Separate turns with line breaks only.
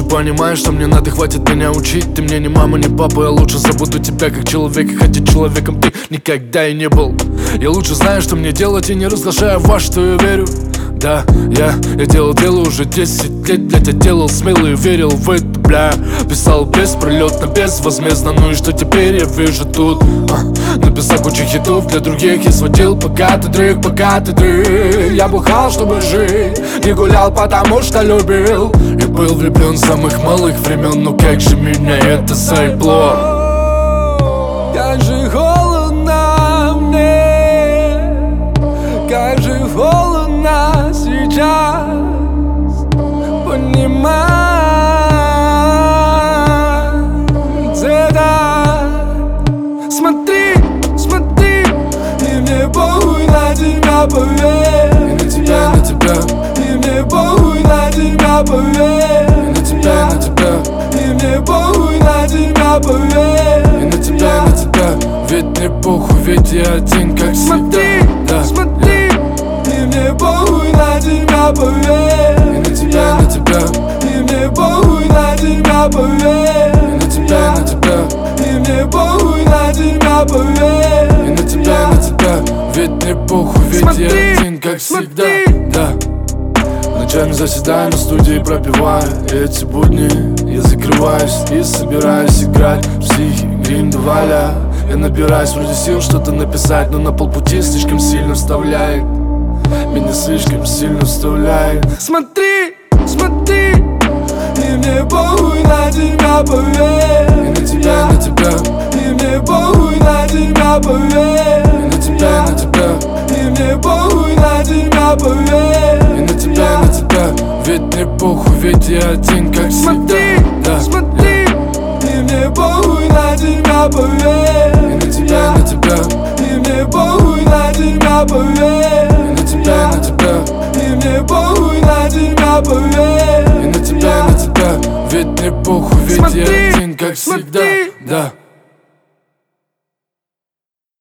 понимаешь, что мне надо, хватит меня учить. Ты мне не мама, не папа, я лучше забуду тебя как человека, хотя человеком ты никогда и не был. Я лучше знаю, что мне делать, и не разглашаю во что я верю. Да, я делал уже 10 лет, блядь, я делал смело и верил в это, бля. Писал беспролетно, безвозмездно, ну и что теперь я вижу тут? Написал кучу хитов для других и сводил пока ты дрых, пока ты дрых. Я бухал, чтобы жить, не гулял, потому что любил. И был влюблен с самых малых времен, но как же меня это заебло.
Как же холодно мне, как же холодно сейчас. Понимать это. Смотри, смотри, и мне похуй на тебя, поверь.
И на тебя, на тебя.
И мне похуй на тебя, поверь.
И на тебя, на тебя.
И мне похуй на тебя, поверь.
И на тебя, на тебя. Ведь мне похуй, ведь я один, как
Смотри,
всегда.
смотри, и мне похуй на тебя, поверь.
И на тебя, на тебя.
И мне похуй на тебя, поверь.
И на тебя, на тебя.
И мне похуй на тебя, поверь.
И на тебя, на тебя. Ведь мне похуй, ведь
Смотри,
я один, как всегда.
смотри.
Да. Ночами заседаю на студии, пропиваю эти будни. Я закрываюсь и собираюсь играть в психи, гриндваля. Я набираюсь вроде сил что-то написать, но на полпути слишком сильно вставляет. Меня слишком сильно вставляет.
Смотри, смотри, и мне похуй на тебя, поверь.
И на тебя, на тебя.
И мне похуй на тебя, поверь.
И на тебя, на тебя.
И мне похуй на тебя, поверь.
И на тебя, на тебя. Ведь мне похуй, ведь я один, как всегда.
Смотри,
Да.
смотри, и мне похуй на тебя, поверь.
И на тебя, на тебя.
И мне похуй на тебя, поверь.
И на тебя, на тебя.
И мне похуй на тебя, поверь.
И на тебя, на тебя. Ведь мне похуй, ведь
Смотри,
я один, как всегда.
смотри.
Да.